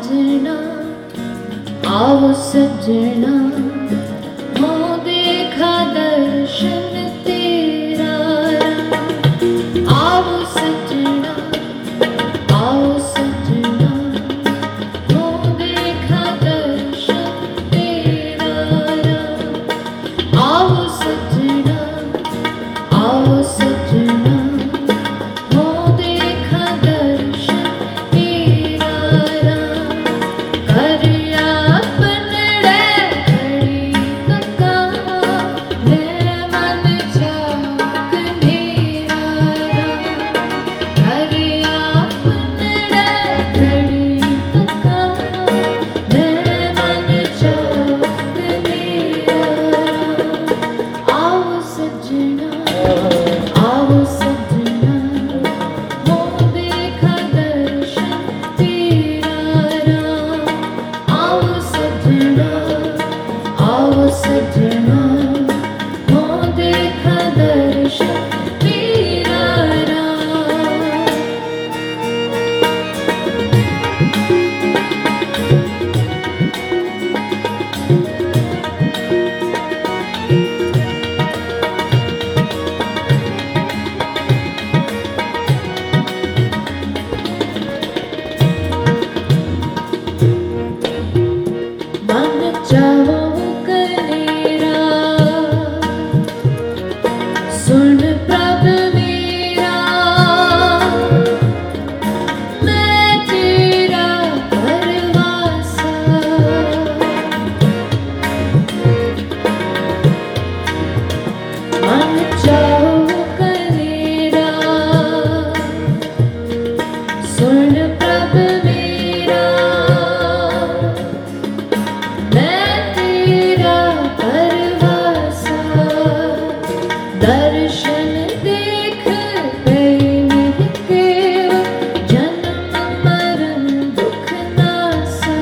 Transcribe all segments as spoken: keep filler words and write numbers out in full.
सजना आओ सजना हो देखा दर्शन तेरा आओ सजना आओ सजना हो देखा दर्शन तेरा आओ सजना आओ सजना हो देखा दर्शन तेरा करिया पनड़े खड़ी कका मैं मन चाक मेरा करिया पनड़े खड़ी कका मैं मन चाक मेरा आओ सजना आओ सजना हो देखा दर्शन तेरा आओ सजना आओ सजना हो देखा दर्शन तेरा मन चाहो कनेरा सुन प्रभ मेरा मैं तेरा परवासा मन चाहो कनेरा सुन प्रभ मेरा मैं तेरा परवासा दर्शन देख गई मेरे केव जन्म मरण दुख नासा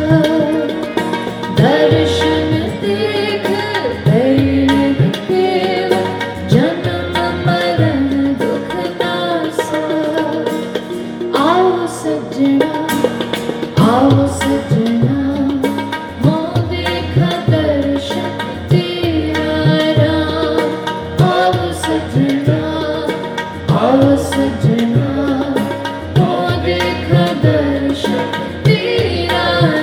दर्शन देख गई मेरे केव जन्म मरण दुख नासा आओ सजना आओ सजना हो देखा दर्शन तेरा आओ सजना आओ सजना हो देखा दर्शन तेरा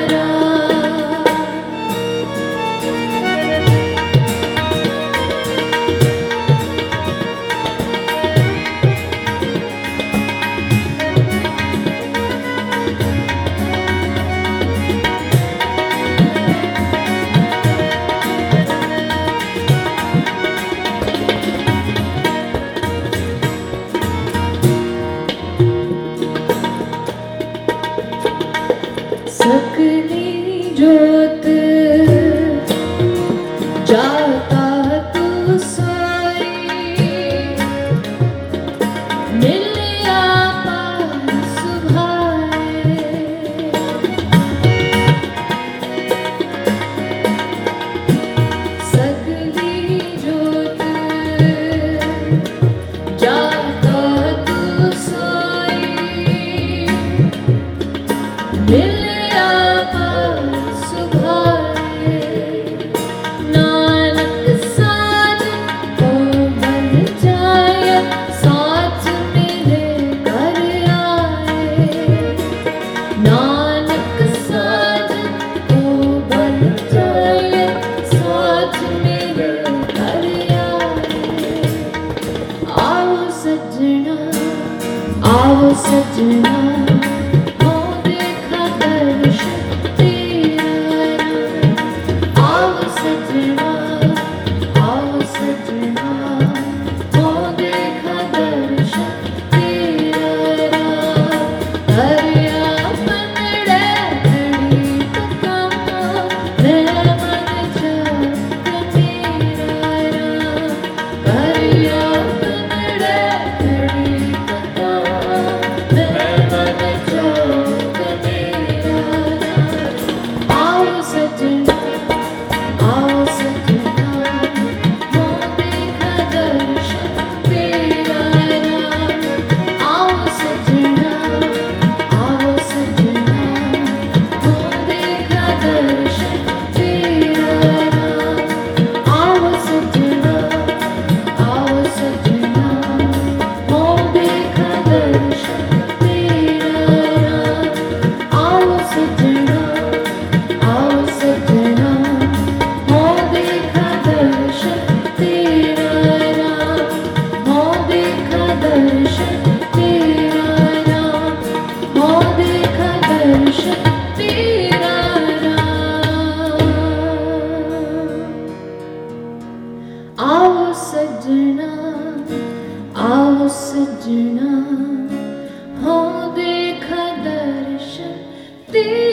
सकली जोत जाता तू सोई मिलिया पास भाए सकली जोत जाता तू सोई मिलिया पास भाए नानक साथ को बन जाए साथ मेरे घर आए नानक साथ को बन जाए साथ मेरे घर आए आओ सजना आओ सजना हो देखा दर्शन तेरा आओ सजना आओ सजना हो देखा दर्शन तेरा करिया पनड़े खड़ी कका मैं मन चाक मेरा करिया पनड़े खड़ी कका मैं मन सजना, आओ सजना, हो देखा दर्शन तेरा।